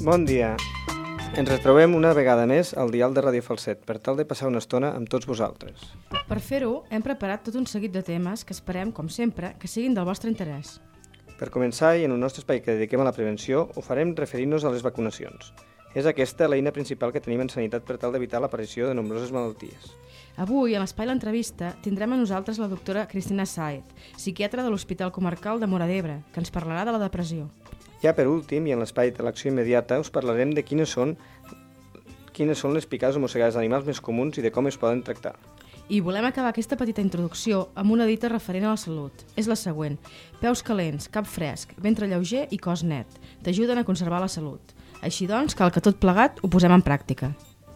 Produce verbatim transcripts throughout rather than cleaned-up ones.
Bon dia. Ens retrobem una vegada més al dial de Ràdio Falset per tal de passar una estona amb tots vosaltres. Per fer-ho, hem preparat tot un seguit de temes que esperem, com sempre, que siguin del vostre interès. Per començar, i en el nostre espai que dediquem a la prevenció, ho farem referint-nos a les vacunacions. És aquesta l'eina principal que tenim en sanitat per tal d'evitar l'aparició de nombroses malalties. Avui, a l'Espai l'Entrevista, tindrem a nosaltres la doctora Cristina Sáez, psiquiatra de l'Hospital Comarcal de Móra d'Ebre, que ens parlarà de la depressió. Ja per últim, i en l'espai de l'acció immediata, us parlarem de quines són, quines són les picades o mossegades d'animals més comuns i de com es poden tractar. I volem acabar aquesta petita introducció amb una dita referent a la salut. És la següent. Peus calents, cap fresc, ventre lleuger i cos net. T'ajuden a conservar la salut. Així doncs, cal que tot plegat ho posem en pràctica.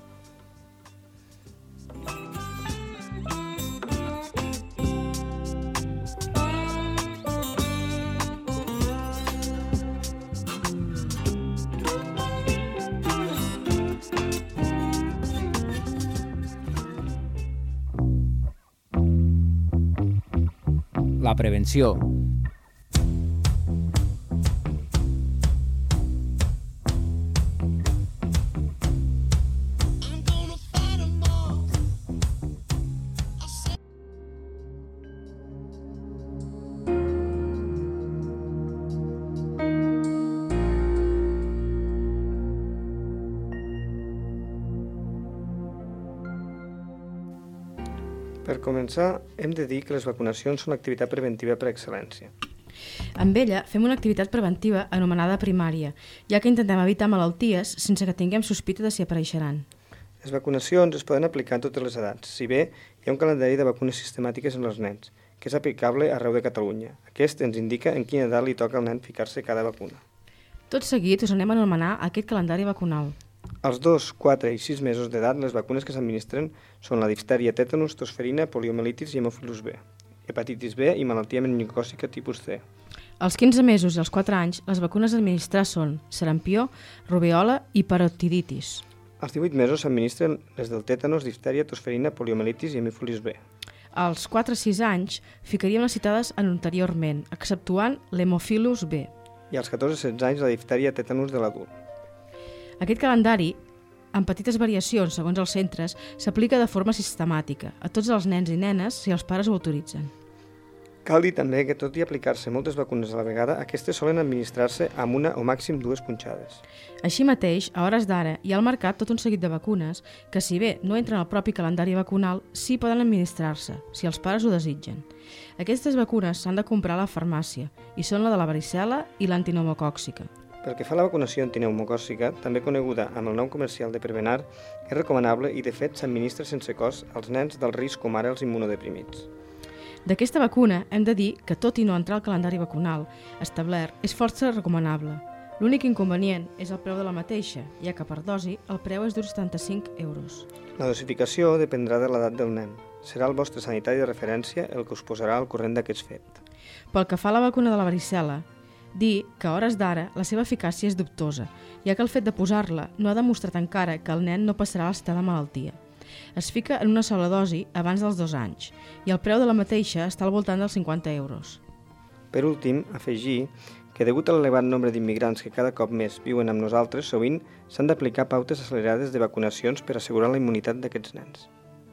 La prevenció. Per començar, hem de dir que les vacunacions són l'activitat preventiva per excel·lència. Amb ella fem una activitat preventiva anomenada primària, ja que intentem evitar malalties sense que tinguem sospita de si apareixeran. Les vacunacions es poden aplicar en totes les edats, si bé hi ha un calendari de vacunes sistemàtiques en els nens, que és aplicable arreu de Catalunya. Aquest ens indica en quina edat li toca al nen ficar-se cada vacuna. Tot seguit us anem a anomenar aquest calendari vacunal. Als dos, quatre i sis mesos d'edat, les vacunes que s'administren són la diftèria, tètanus, tosferina, poliomielitis i hemofilus B, hepatitis B i malaltia meningocòcica tipus C. Als quinze mesos i als quatre anys, les vacunes a administrar són sarampió, rubèola i parotiditis. Als divuit mesos s'administren les del tètanus, diftèria, tosferina, poliomielitis i hemofilus B. Als quatre a sis anys ficaríem les citades anteriorment, exceptuant l'hemofilus B. I als catorze a setze anys la diftèria, tètanus de l'adult. Aquest calendari, amb petites variacions segons els centres, s'aplica de forma sistemàtica a tots els nens i nenes si els pares ho autoritzen. Cal dir també que, tot i aplicar-se moltes vacunes a la vegada, aquestes solen administrar-se amb una o màxim dues punxades. Així mateix, a hores d'ara, hi ha al mercat tot un seguit de vacunes que, si bé no entren al propi calendari vacunal, sí poden administrar-se, si els pares ho desitgen. Aquestes vacunes s'han de comprar a la farmàcia i són la de la varicel·la i l'antinomocòxica. Pel que fa a la vacunació antineumocòcica, també coneguda amb el nom comercial de Prevenar, és recomanable i, de fet, s'administra sense cost als nens del risc com ara els immunodeprimits. D'aquesta vacuna hem de dir que, tot i no entrar al calendari vacunal establert, és força recomanable. L'únic inconvenient és el preu de la mateixa, ja que per dosi el preu és d'uns setanta-cinc euros. La dosificació dependrà de l'edat del nen. Serà el vostre sanitari de referència el que us posarà al corrent d'aquest fet. Pel que fa a la vacuna de la varicel·la, dir que a hores d'ara la seva eficàcia és dubtosa, ja que el fet de posar-la no ha demostrat encara que el nen no passarà la citada malaltia. Es fica en una sola dosi abans dels dos anys i el preu de la mateixa està al voltant dels cinquanta euros. Per últim, afegir que degut a l'elevat nombre d'immigrants que cada cop més viuen amb nosaltres, sovint s'han d'aplicar pautes accelerades de vacunacions per assegurar la immunitat d'aquests nens.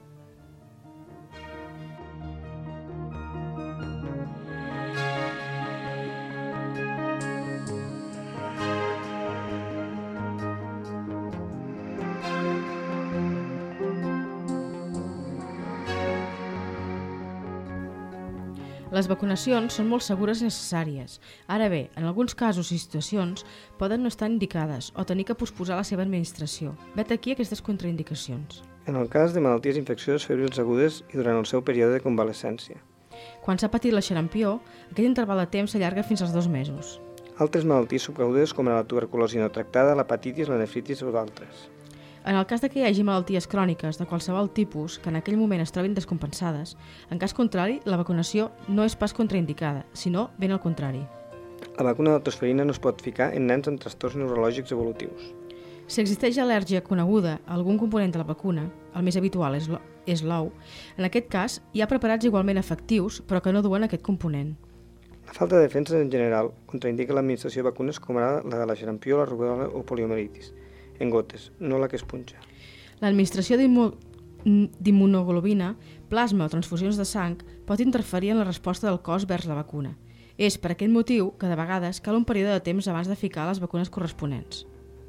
Les vacunacions són molt segures i necessàries. Ara bé, en alguns casos i situacions poden no estar indicades o tenir que posposar la seva administració. Vet aquí aquestes contraindicacions. En el cas de malalties infeccioses febrils agudes i durant el seu període de convalescència. Quan s'ha patit la xarampió, aquest interval de temps s'allarga fins als dos mesos. Altres malalties subagudes com la tuberculosi no tractada, l'hepatitis, la nefritis o d'altres. En el cas de que hi hagi malalties cròniques de qualsevol tipus que en aquell moment es trobin descompensades, en cas contrari, la vacunació no és pas contraindicada, sinó ben al contrari. La vacuna de la tosferina no es pot ficar en nens amb trastorns neurològics evolutius. Si existeix al·lèrgia coneguda a algun component de la vacuna, el més habitual és l'ou, en aquest cas hi ha preparats igualment efectius però que no duen aquest component. La falta de defensa en general contraindica l'administració de vacunes com ara la de la xarampió, la rubèola o poliomielitis, en gotes, no la que es punxa. L'administració d'immunoglobina, plasma o transfusions de sang pot interferir en la resposta del cos vers la vacuna. És per aquest motiu que de vegades cal un període de temps abans de ficar les vacunes corresponents.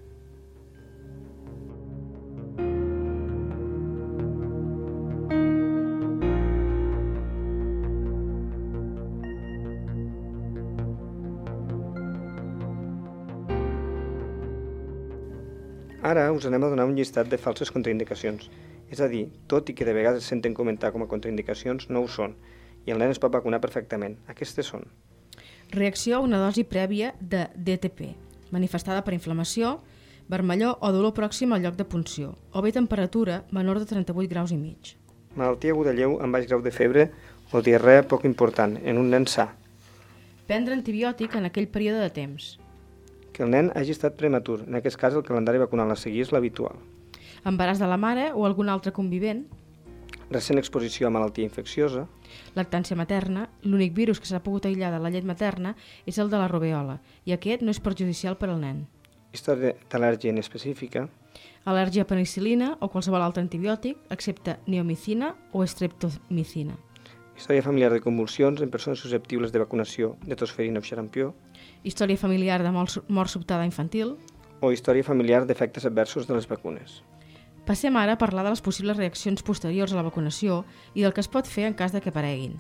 Ara us anem a donar un llistat de falses contraindicacions, és a dir, tot i que de vegades es senten comentar com a contraindicacions, no ho són, i el nen es pot vacunar perfectament. Aquestes són: reacció a una dosi prèvia de D T P, manifestada per inflamació, vermellor o dolor pròxim al lloc de punció, o bé temperatura menor de trenta-vuit graus i mig. Malaltia aguda lleu amb baix grau de febre o diarrea poc important en un nen sa. Prendre antibiòtic en aquell període de temps. Que el nen hagi estat prematur, en aquest cas el calendari vacunal a seguir és l'habitual. Embaràs de la mare o algun altre convivent. Recent exposició a malaltia infecciosa. Lactància materna. L'únic virus que s'ha pogut aïllar de la llet materna és el de la rubèola, i aquest no és perjudicial per al nen. Història d'al·lèrgia inespecífica. Al·lèrgia a penicil·lina o qualsevol altre antibiòtic, excepte neomicina o streptomicina. Història familiar de convulsions en persones susceptibles de vacunació de tosferina o xarampió. Història familiar de mort sobtada infantil. O història familiar d'efectes adversos de les vacunes. Passem ara a parlar de les possibles reaccions posteriors a la vacunació i del que es pot fer en cas de que apareguin.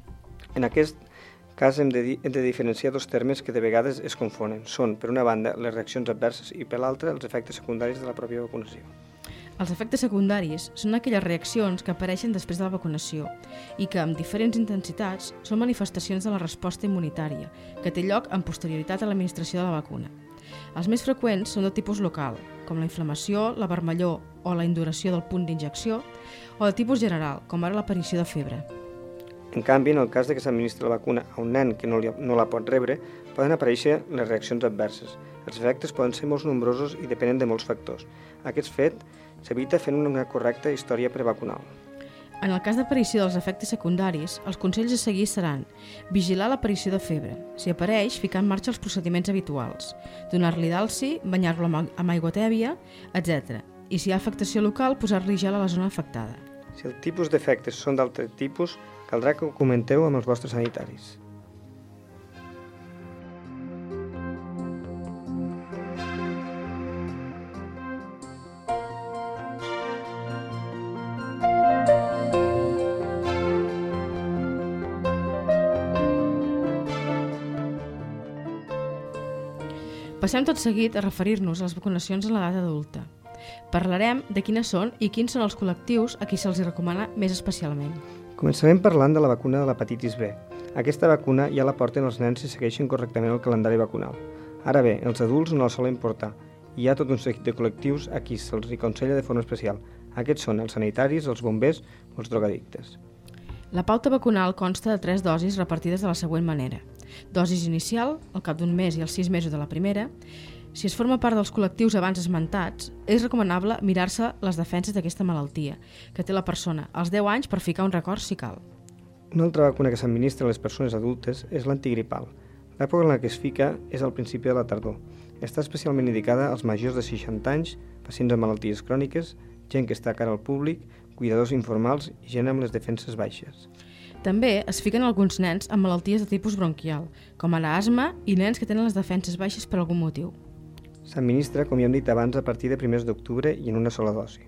En aquest cas hem de, hem de diferenciar dos termes que de vegades es confonen. Són, per una banda, les reaccions adverses i per l'altra, els efectes secundaris de la pròpia vacunació. Els efectes secundaris són aquelles reaccions que apareixen després de la vacunació i que, amb diferents intensitats, són manifestacions de la resposta immunitària, que té lloc en posterioritat a l'administració de la vacuna. Els més freqüents són de tipus local, com la inflamació, la vermellor o la induració del punt d'injecció, o de tipus general, com ara l'aparició de febre. En canvi, en el cas de que s'administri la vacuna a un nen que no, li, no la pot rebre, poden aparèixer les reaccions adverses. Els efectes poden ser molt nombrosos i depenen de molts factors. Aquest fet s'evita fent una correcta història prevacunal. En el cas d'aparició dels efectes secundaris, els consells a seguir seran vigilar l'aparició de febre. Si apareix, ficar en marxa els procediments habituals, donar-li d'alci, banyar-lo amb aigua tèbia, etcètera. I si hi ha afectació local, posar-li gel a la zona afectada. Si el tipus d'efectes són d'altre tipus, caldrà que ho comenteu amb els vostres sanitaris. Passem tot seguit a referir-nos a les vacunacions en l'edat adulta. Parlarem de quines són i quins són els col·lectius a qui se'ls recomana més especialment. Començarem parlant de la vacuna de l'hepatitis B. Aquesta vacuna ja la porten els nens si segueixen correctament el calendari vacunal. Ara bé, els adults no la solen portar. Hi ha tot un seguit de col·lectius a qui se'ls aconsella de forma especial. Aquests són els sanitaris, els bombers o els drogadictes. La pauta vacunal consta de tres dosis repartides de la següent manera. Dosis inicial, al cap d'un mes i als sis mesos de la primera. Si es forma part dels col·lectius abans esmentats, és recomanable mirar-se les defenses d'aquesta malaltia que té la persona als deu anys per ficar un record si cal. Una altra vacuna que s'administra a les persones adultes és l'antigripal. L'època en la que es fica és al principi de la tardor. Està especialment indicada als majors de seixanta anys, pacients amb malalties cròniques, gent que està a cara al públic, cuidadors informals i gent amb les defenses baixes. També es fiquen alguns nens amb malalties de tipus bronquial, com ara asma i nens que tenen les defenses baixes per algun motiu. S'administra, com ja hem dit abans, a partir de primers d'octubre i en una sola dosi.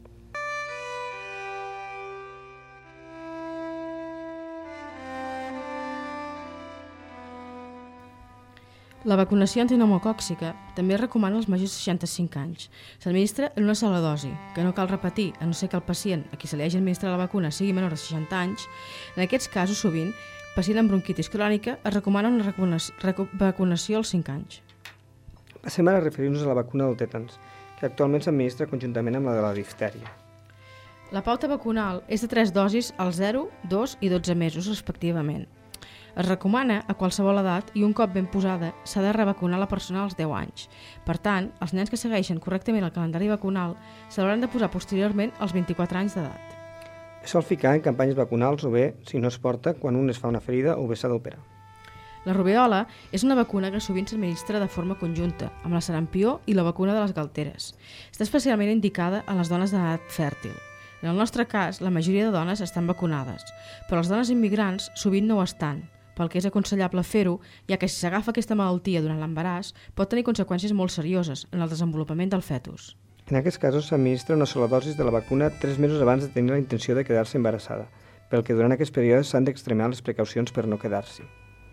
La vacunació antinomocòxica també es recomana als majors de seixanta-cinc anys. S'administra en una sola dosi, que no cal repetir, a no ser que el pacient a qui se li hagi administrat la vacuna sigui menor de seixanta anys. En aquests casos, sovint, pacient amb bronquitis crònica es recomana una vacunació als cinc anys. Passem ara a referir-nos a la vacuna del tètans, que actualment s'administra conjuntament amb la de la diftèria. La pauta vacunal és de tres dosis als zero, dos i dotze mesos, respectivament. Es recomana a qualsevol edat i un cop ben posada s'ha de revacunar la persona als deu anys. Per tant, els nens que segueixen correctament el calendari vacunal se l'hauran de posar posteriorment als vint-i-quatre anys d'edat. Es sol ficar en campanyes vacunals o bé, si no es porta, quan un es fa una ferida o bé s'ha d'operar. La rubèola és una vacuna que sovint s'administra de forma conjunta, amb la sarampió i la vacuna de les galteres. Està especialment indicada a les dones d'edat fèrtil. En el nostre cas, la majoria de dones estan vacunades, però les dones immigrants sovint no ho estan, pel que és aconsellable fer-ho, ja que si s'agafa aquesta malaltia durant l'embaràs pot tenir conseqüències molt serioses en el desenvolupament del fetus. En aquests casos s'administra una sola dosi de la vacuna tres mesos abans de tenir la intenció de quedar-se embarassada, pel que durant aquests períodes s'han d'extremar les precaucions per no quedar-s'hi.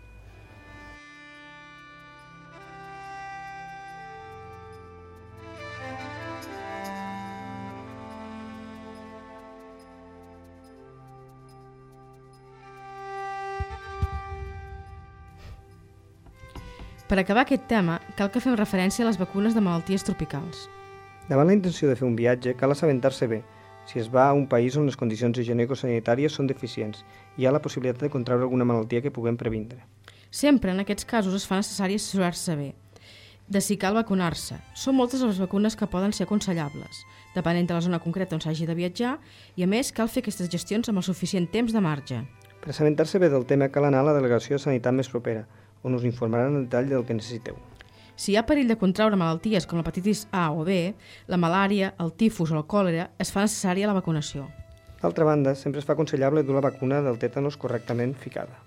Per acabar aquest tema, cal que fem referència a les vacunes de malalties tropicals. Davant la intenció de fer un viatge, cal assabentar-se bé si es va a un país on les condicions higienico-sanitàries són deficients i hi ha la possibilitat de contraure alguna malaltia que puguem previndre. Sempre en aquests casos es fa necessari assessorar-se bé de si cal vacunar-se. Són moltes les vacunes que poden ser aconsellables, depenent de la zona concreta on s'hagi de viatjar, i a més cal fer aquestes gestions amb el suficient temps de marge. Per assabentar-se bé del tema cal anar a la delegació de sanitat més propera, on us informaran en detall del que necessiteu. Si hi ha perill de contraure malalties com l'hepatitis A o B, la malària, el tifus o el còlera, es fa necessària la vacunació. D'altra banda, sempre es fa aconsellable dur la vacuna del tètanos correctament ficada.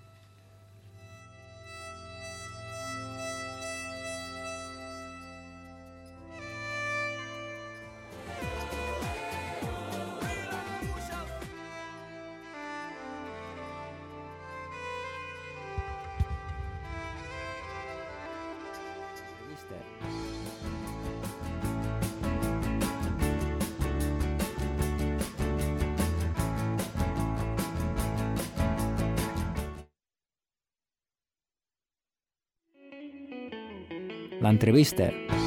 L'entrevista.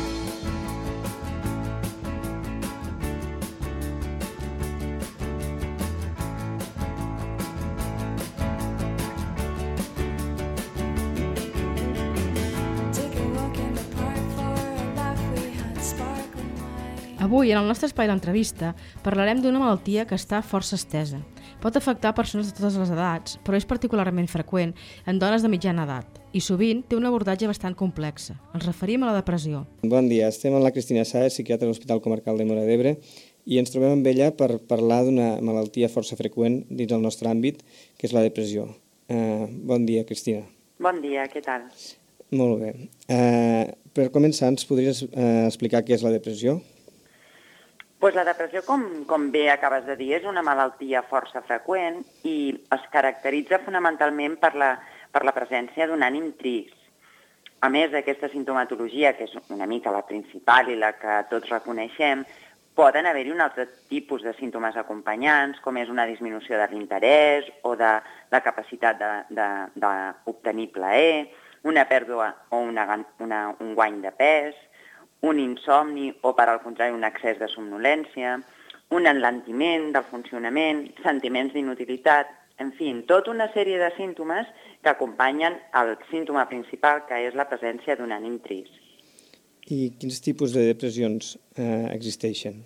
Avui, en el nostre espai d'entrevista, parlarem d'una malaltia que està força estesa. Pot afectar persones de totes les edats, però és particularment freqüent en dones de mitjana edat i sovint té un abordatge bastant complex. Ens referim a la depressió. Bon dia, estem amb la Cristina Sáez, psiquiatra de l'Hospital Comarcal de Móra d'Ebre, i ens trobem amb ella per parlar d'una malaltia força freqüent dins el nostre àmbit, que és la depressió. Uh, bon dia, Cristina. Bon dia, què tal? Molt bé. Uh, per començar, ens podries uh, explicar què és la depressió? Pues la depressió, com, com bé acabes de dir, és una malaltia força freqüent i es caracteritza fonamentalment per la, per la presència d'un ànim trist. A més d'aquesta sintomatologia, que és una mica la principal i la que tots reconeixem, poden haver-hi un altre tipus de símptomes acompanyants, com és una disminució de l'interès o de la capacitat d'obtenir plaer, una pèrdua o una, una, un guany de pes, un insomni o, per al contrari, un excés de somnolència, un enlentiment del funcionament, sentiments d'inutilitat, en fi, tota una sèrie de símptomes que acompanyen el símptoma principal, que és la presència d'un ànim trist. I quins tipus de depressions eh, existeixen?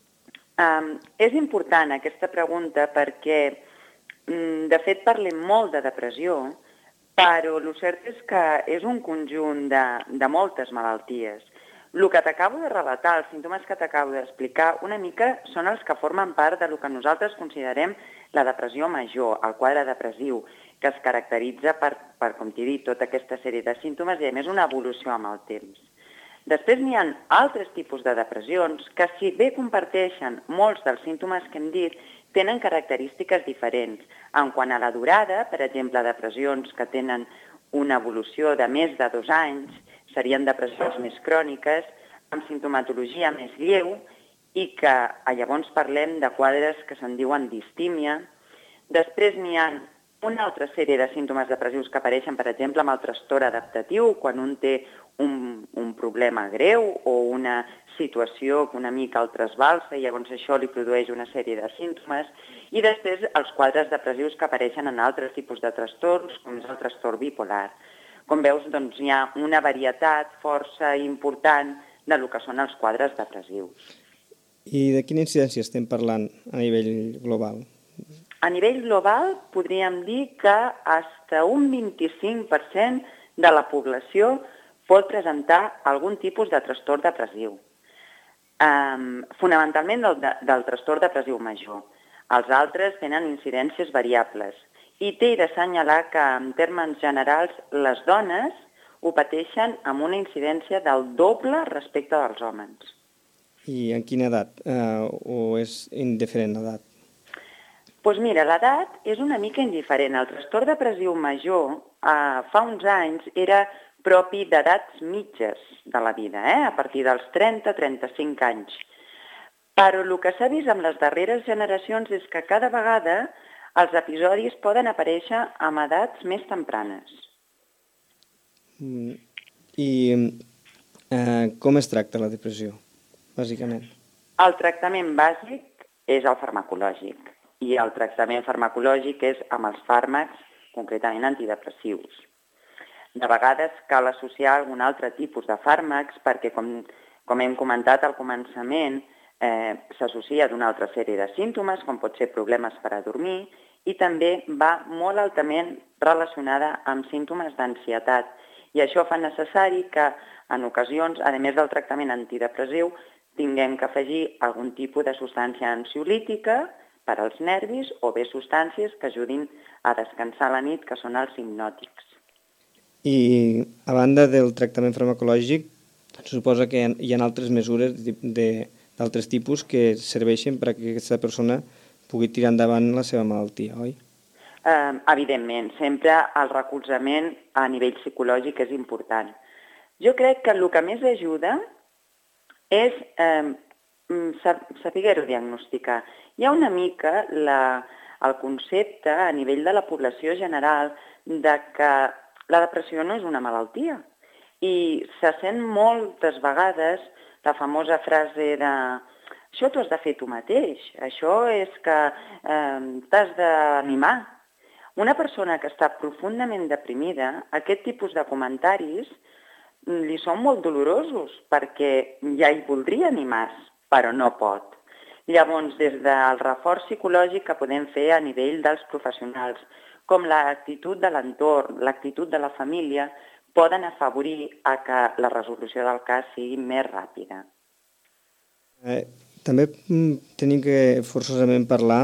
Um, és important aquesta pregunta perquè, um, de fet, parlem molt de depressió, però el cert és que és un conjunt de, de moltes malalties. El que t'acabo de relatar, els símptomes que t'acabo d'explicar, una mica són els que formen part del que nosaltres considerem la depressió major, el quadre depressiu, que es caracteritza per, per com t'he dit, tota aquesta sèrie de símptomes i, a més, una evolució amb el temps. Després n'hi ha altres tipus de depressions que, si bé comparteixen molts dels símptomes que hem dit, tenen característiques diferents. En quant a la durada, per exemple, depressions que tenen una evolució de més de dos anys, serien depressions més cròniques, amb sintomatologia més lleu i que llavors parlem de quadres que se'n diuen distímia. Després n'hi ha una altra sèrie de símptomes depressius que apareixen, per exemple, amb el trastorn adaptatiu, quan un té un, un problema greu o una situació que una mica el trasbalsa i llavors això li produeix una sèrie de símptomes. I després els quadres depressius que apareixen en altres tipus de trastorns, com és el trastorn bipolar. Com veus, doncs, hi ha una varietat força important de lo que són els quadres depressius. I de quina incidència estem parlant a nivell global? A nivell global podríem dir que fins a un vint-i-cinc per cent de la població pot presentar algun tipus de trastorn depressiu. Um, fonamentalment del, de, del trastorn depressiu major. Els altres tenen incidències variables. I té d'assenyalar que, en termes generals, les dones ho pateixen amb una incidència del doble respecte dels homes. I en quina edat? Uh, o és indiferent l'edat? Doncs pues mira, l'edat és una mica indiferent. El trastorn depressiu major eh, fa uns anys era propi d'edats mitges de la vida, eh? A partir dels trenta a trenta-cinc anys. Però el que s'ha vist amb les darreres generacions és que cada vegada els episodis poden aparèixer amb edats més tempranes. Mm. I eh, com es tracta la depressió, bàsicament? El tractament bàsic és el farmacològic i el tractament farmacològic és amb els fàrmacs, concretament antidepressius. De vegades cal associar algun altre tipus de fàrmacs perquè, com, com hem comentat al començament, eh, s'associa d'una altra sèrie de símptomes, com pot ser problemes per a dormir, i també va molt altament relacionada amb símptomes d'ansietat. I això fa necessari que, en ocasions, a més del tractament antidepressiu, tinguem que afegir algun tipus de substància ansiolítica per als nervis o bé substàncies que ajudin a descansar a la nit, que són els hipnòtics. I a banda del tractament farmacològic, suposa que hi ha altres mesures d'altres tipus que serveixen perquè aquesta persona pugui tirar endavant la seva malaltia, oi? Eh, evidentment, sempre el recolzament a nivell psicològic és important. Jo crec que el que més ajuda és eh, saber-ho diagnosticar. Hi ha una mica la, el concepte a nivell de la població general de que la depressió no és una malaltia i se sent moltes vegades la famosa frase de això t'ho has de fer tu mateix, això és que eh, t'has d'animar. Una persona que està profundament deprimida, aquest tipus de comentaris li són molt dolorosos perquè ja hi voldria animar-se, però no pot. Llavors, des del reforç psicològic que podem fer a nivell dels professionals, com l'actitud de l'entorn, l'actitud de la família, poden afavorir a que la resolució del cas sigui més ràpida. Eh, també tenim que forçosament parlar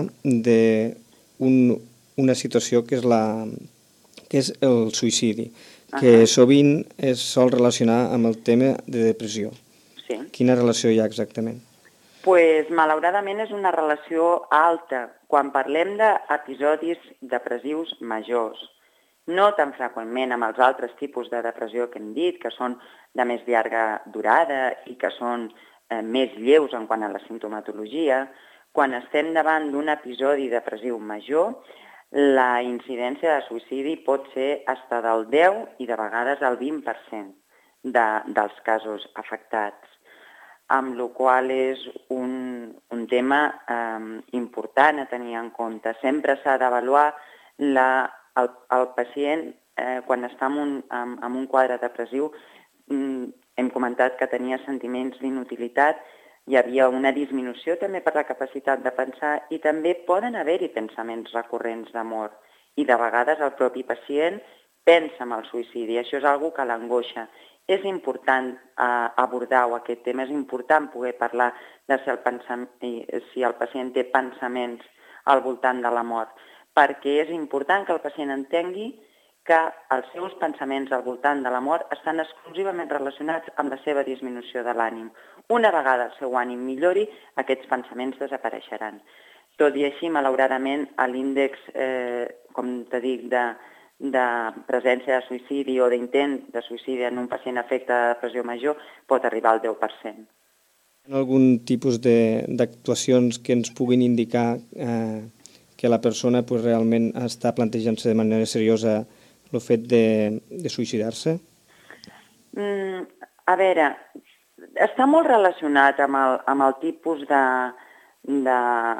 d'una un, situació que és, la, que és el suïcidi, que uh-huh. sovint es sol relacionar amb el tema de depressió. Sí. Quina relació hi ha exactament? Pues, malauradament és una relació alta quan parlem d'episodis depressius majors. No tan freqüentment amb els altres tipus de depressió que hem dit, que són de més llarga durada i que són eh, més lleus en quant a la simptomatologia. Quan estem davant d'un episodi depressiu major, la incidència de suïcidi pot ser fins del deu i de vegades el vint per cent de, dels casos afectats, amb la qual és un, un tema eh, important a tenir en compte. Sempre s'ha d'avaluar la, el, el pacient eh, quan està en un, en, en un quadre depressiu. Mm, hem comentat que tenia sentiments d'inutilitat, hi havia una disminució també per la capacitat de pensar i també poden haver-hi pensaments recurrents d'amor. I de vegades el propi pacient pensa en el suïcidi. Això és una cosa que l'angoixa. És important eh, abordar-ho, aquest tema, és important poder parlar de si el, pensam... si el pacient té pensaments al voltant de la mort, perquè és important que el pacient entengui que els seus pensaments al voltant de la mort estan exclusivament relacionats amb la seva disminució de l'ànim. Una vegada el seu ànim millori, aquests pensaments desapareixeran. Tot i així, malauradament, l'índex, eh, com te dic, de de presència de suïcidi o d'intent de suïcidi en un pacient afecte de depressió major pot arribar al deu per cent. Hi ha algun tipus d'actuacions que ens puguin indicar eh, que la persona pues, realment està plantejant-se de manera seriosa el fet de, de suïcidar-se? Mm, a veure, està molt relacionat amb el, amb el tipus de, de,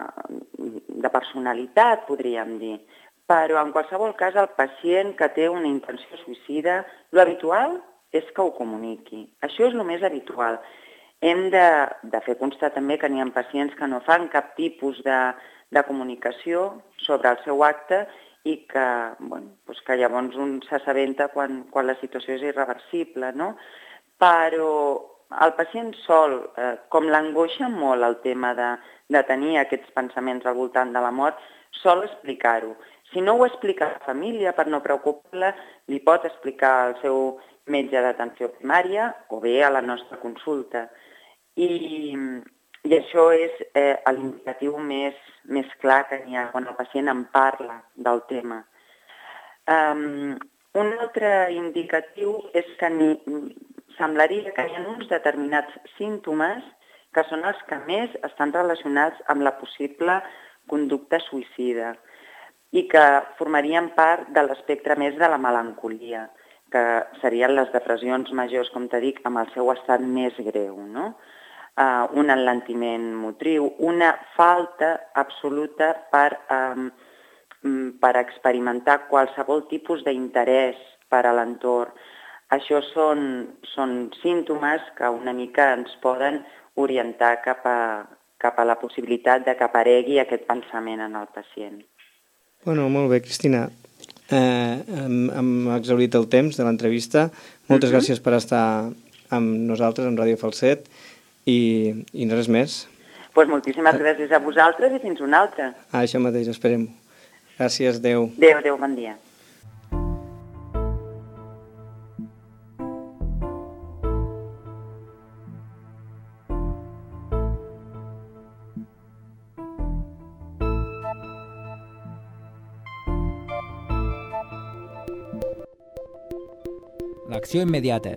de personalitat, podríem dir. Però en qualsevol cas el pacient que té una intenció suïcida, l'habitual és que ho comuniqui. Això és el més habitual. Hem de, de fer constar també que n'hi ha pacients que no fan cap tipus de, de comunicació sobre el seu acte i que, bueno, doncs que llavors un s'assabenta quan, quan la situació és irreversible, no? Però el pacient sol, eh, com l'angoixa molt el tema de, de tenir aquests pensaments al voltant de la mort, sol explicar-ho. Si no ho explica a la família per no preocupar-la, li pot explicar al seu metge d'atenció primària o bé a la nostra consulta. I, i això és eh, l'indicatiu més, més clar que n'hi ha quan el pacient en parla del tema. Um, un altre indicatiu és que ni, semblaria que hi ha uns determinats símptomes que són els que més estan relacionats amb la possible conducta suïcida i que formarien part de l'espectre més de la melancolia, que serien les depressions majors, com t'he dit, amb el seu estat més greu, no? Uh, un enlentiment motriu, una falta absoluta per, um, per experimentar qualsevol tipus d'interès per a l'entorn. Això són, són símptomes que una mica ens poden orientar cap a, cap a la possibilitat de que aparegui aquest pensament en el pacient. Bueno, molt bé, Cristina. Eh, hem, hem exhaurit el temps de l'entrevista. Moltes uh-huh. gràcies per estar amb nosaltres, amb Ràdio Falset, i, i res més. Pues moltíssimes gràcies a vosaltres i fins una altra. Ah, això mateix, esperem. Gràcies, adeu. Adeu, adeu, bon dia. L'acció immediata.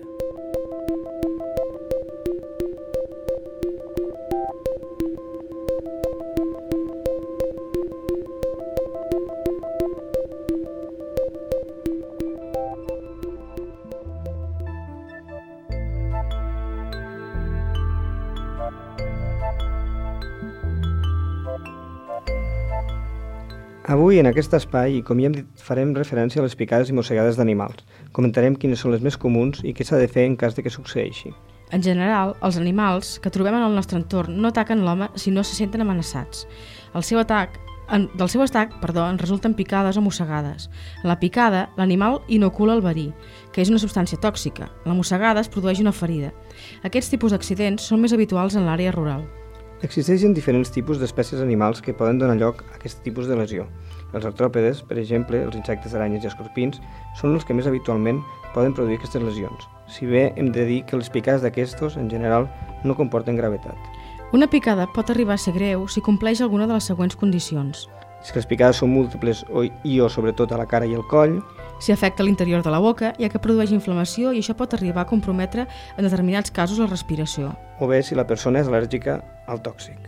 Avui, en aquest espai, i com ja hem dit, farem referència a les picades i mossegades d'animals. Comentarem quines són les més comuns i què s'ha de fer en cas de que succeeixi. En general, els animals que trobem en el nostre entorn no ataquen l'home si no se senten amenaçats. El seu atac, en, del seu atac perdó, en resulten picades o mossegades. En la picada, l'animal inocula el verí, que és una substància tòxica. En la mossegada es produeix una ferida. Aquests tipus d'accidents són més habituals en l'àrea rural. Existeixen diferents tipus d'espècies animals que poden donar lloc a aquest tipus de lesió. Els artròpedes, per exemple, els insectes, aranyes i escorpins, són els que més habitualment poden produir aquestes lesions. Si bé hem de dir que les picades d'aquestos, en general, no comporten gravetat. Una picada pot arribar a ser greu si compleix alguna de les següents condicions. Si les picades són múltiples o, i o sobretot a la cara i al coll, si afecta l'interior de la boca, ja que produeix inflamació i això pot arribar a comprometre en determinats casos la respiració. O bé si la persona és al·lèrgica al tòxic.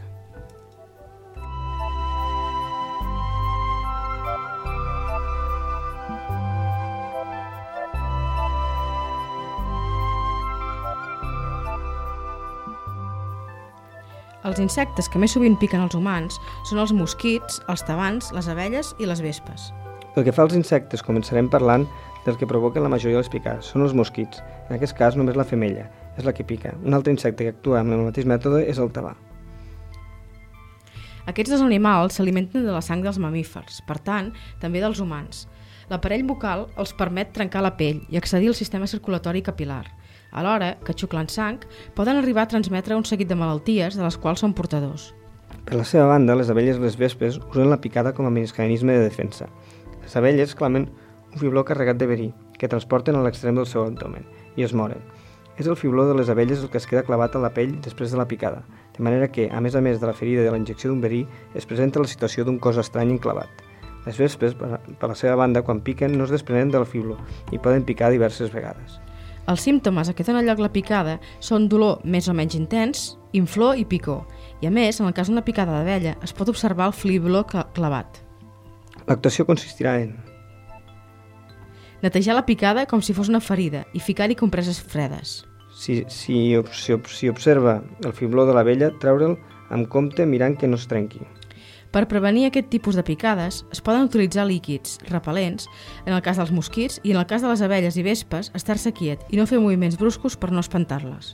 Els insectes que més sovint piquen els humans són els mosquits, els tavans, les abelles i les vespes. Pel que fa als insectes, començarem parlant dels que provoquen la majoria de les picades. Són els mosquits. En aquest cas, només la femella és la que pica. Un altre insecte que actua amb el mateix mètode és el tavà. Aquests dos animals s'alimenten de la sang dels mamífers, per tant, també dels humans. L'aparell bucal els permet trencar la pell i accedir al sistema circulatori capilar. Alhora, que xuclen sang, poden arribar a transmetre un seguit de malalties de les quals són portadors. Per la seva banda, les abelles i les vespes usen la picada com a mecanisme de defensa. Les abelles clamen un fibló carregat de verí, que transporten a l'extrem del seu abdomen, i es moren. És el fibló de les abelles el que es queda clavat a la pell després de la picada, de manera que, a més a més de la ferida i de la injecció d'un verí, es presenta la situació d'un cos estrany enclavat. Les vespes, per la seva banda, quan piquen, no es desprenen del fibló i poden picar diverses vegades. Els símptomes a què dona lloc la picada són dolor més o menys intens, inflor i picor, i a més, en el cas d'una picada d'abella, es pot observar el fibló clavat. L'actuació consistirà en netejar la picada com si fos una ferida i ficar-hi compreses fredes. Si, si, si, si observa el fibló de l'abella, treure'l amb compte mirant que no es trenqui. Per prevenir aquest tipus de picades, es poden utilitzar líquids repel·lents en el cas dels mosquits i en el cas de les abelles i vespes, estar-se quiet i no fer moviments bruscos per no espantar-les.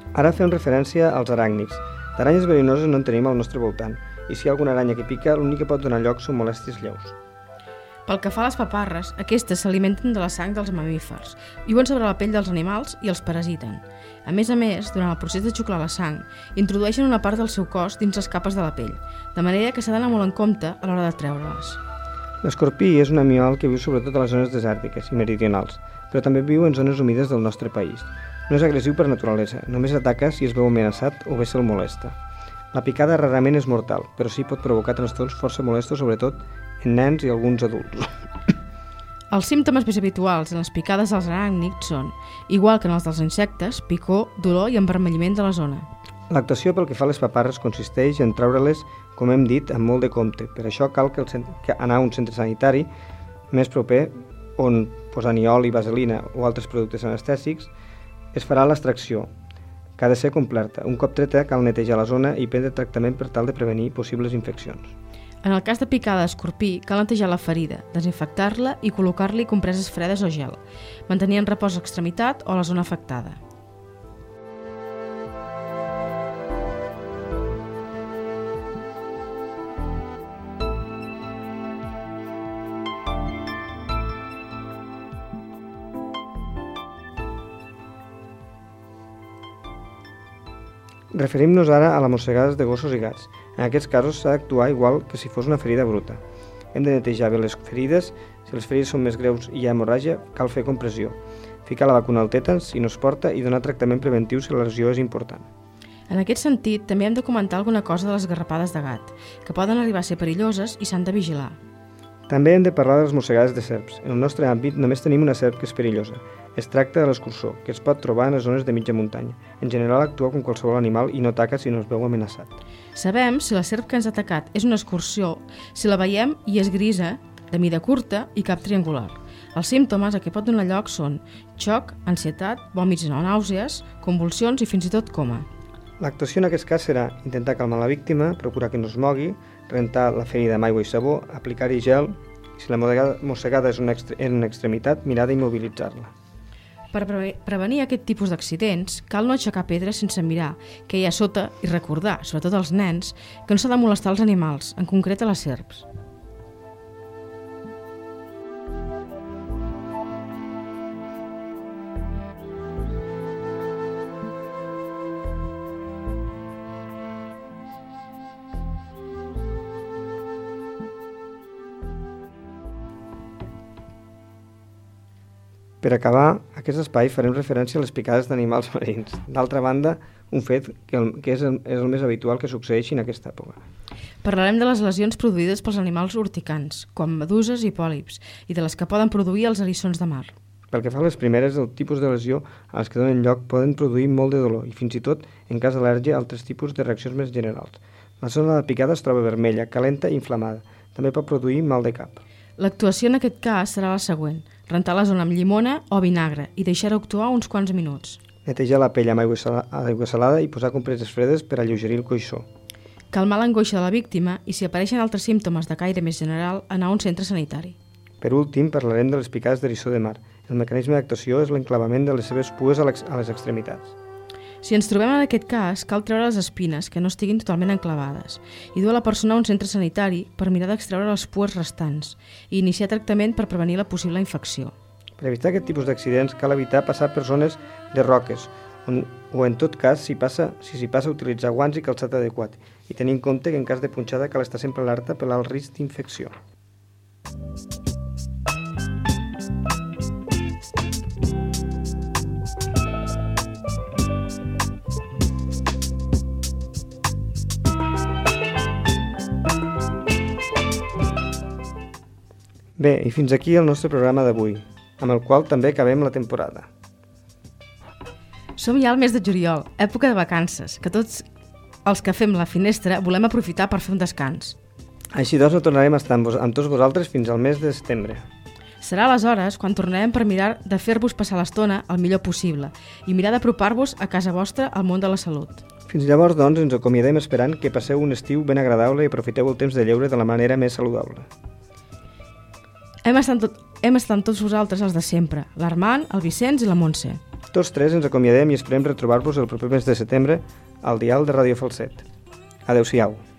Ara fem referència als aràcnids. D'aranyes verinoses no en tenim al nostre voltant, i si hi ha alguna aranya que pica, l'únic que pot donar lloc són molèsties lleus. Pel que fa a les paparres, aquestes s'alimenten de la sang dels mamífers, viuen sobre la pell dels animals i els parasiten. A més a més, durant el procés de xuclar la sang, introdueixen una part del seu cos dins les capes de la pell, de manera que s'ha d'anar molt en compte a l'hora de treure-les. L'escorpí és un animal que viu sobretot a les zones desèrtiques i meridionals, però també viu en zones humides del nostre país. No és agressiu per naturalesa, només ataca si es veu amenaçat o bé se'l molesta. La picada rarament és mortal, però sí pot provocar trastorns força molestos, sobretot en nens i alguns adults. Els símptomes més habituals en les picades dels aràcnids són, igual que en els dels insectes, picor, dolor i envermelliment de la zona. L'actuació pel que fa a les paparres consisteix en treure-les, com hem dit, amb molt de compte. Per això cal que, el cent... que anar a un centre sanitari més proper, on posant-hi oli, vaselina o altres productes anestèsics, es farà l'extracció, que ha de ser completa. Un cop treta, cal netejar la zona i prendre tractament per tal de prevenir possibles infeccions. En el cas de picada d'escorpí, cal netejar la ferida, desinfectar-la i col·locar-li compreses fredes o gel, mantenir en repòs l'extremitat o la zona afectada. Referim-nos ara a les mossegades de gossos i gats. En aquests casos s'ha d'actuar igual que si fos una ferida bruta. Hem de netejar bé les ferides. Si les ferides són més greus i hi ha hemorràgia, cal fer compressió. Ficar la vacuna al tètans si no es porta i donar tractament preventiu si la lesió és important. En aquest sentit, també hem de comentar alguna cosa de les garrapades de gat, que poden arribar a ser perilloses i s'han de vigilar. També hem de parlar de les mossegades de serps. En el nostre àmbit només tenim una serp que és perillosa. Es tracta de l'escurçó, que es pot trobar en les zones de mitja muntanya. En general actua com qualsevol animal i no ataca si no es veu amenaçat. Sabem si la serp que ens ha atacat és una escurçó si la veiem i és grisa, de mida curta i cap triangular. Els símptomes a què pot donar lloc són xoc, ansietat, vòmits o nàusees, convulsions i fins i tot coma. L'actuació en aquest cas serà intentar calmar la víctima, procurar que no es mogui, rentar la ferida amb aigua i sabó, aplicar-hi gel, i si la mossegada és una extre- en una extremitat, mirar d'immobilitzar-la. Per pre- prevenir aquest tipus d'accidents, cal no aixecar pedres sense mirar què hi ha sota i recordar, sobretot als nens, que no s'ha de molestar els animals, en concret a les serps. Per acabar aquest espai farem referència a les picades d'animals marins. D'altra banda, un fet que, el, que és, el, és el més habitual que succeeixi en aquesta època. Parlarem de les lesions produïdes pels animals urticants, com meduses i pòlips, i de les que poden produir els eriçons de mar. Pel que fa a les primeres, el tipus de lesió a les que donen lloc poden produir molt de dolor i fins i tot, en cas d'al·lèrgia, altres tipus de reaccions més generals. La zona de la picada es troba vermella, calenta i inflamada. També pot produir mal de cap. L'actuació en aquest cas serà la següent: rentar la zona amb llimona o vinagre i deixar-ho actuar uns quants minuts. Netejar la pell amb aigua, sal aigua salada i posar compreses fredes per alleugerir el coixó. Calmar l'angoixa de la víctima i, si apareixen altres símptomes de caire més general, anar a un centre sanitari. Per últim, parlarem de les picades d'eriçó de mar. El mecanisme d'actuació és l'enclavament de les seves pues a, a les extremitats. Si ens trobem en aquest cas, cal treure les espines, que no estiguin totalment enclavades, i dur a la persona a un centre sanitari per mirar d'extreure les pues restants i iniciar tractament per prevenir la possible infecció. Per evitar aquest tipus d'accidents cal evitar passar per zones de roques, on, o en tot cas, si passa, si s'hi passa, utilitzar guants i calçat adequat, i tenir en compte que en cas de punxada cal estar sempre alerta per al risc d'infecció. Bé, i fins aquí el nostre programa d'avui, amb el qual també acabem la temporada. Som ja al mes de juliol, època de vacances, que tots els que fem la finestra volem aprofitar per fer un descans. Així doncs, no tornarem a estar amb, vos amb tots vosaltres fins al mes de setembre. Serà aleshores quan tornarem per mirar de fer-vos passar l'estona el millor possible i mirar d'apropar-vos a casa vostra al món de la salut. Fins llavors, doncs, ens acomiadem esperant que passeu un estiu ben agradable i aprofiteu el temps de lleure de la manera més saludable. Hem estat, tot, hem estat tots vosaltres els de sempre, l'Armand, el Vicenç i la Montse. Tots tres ens acomiadem i esperem retrobar-vos el proper mes de setembre al dial de Ràdio Falset. Adéu-siau.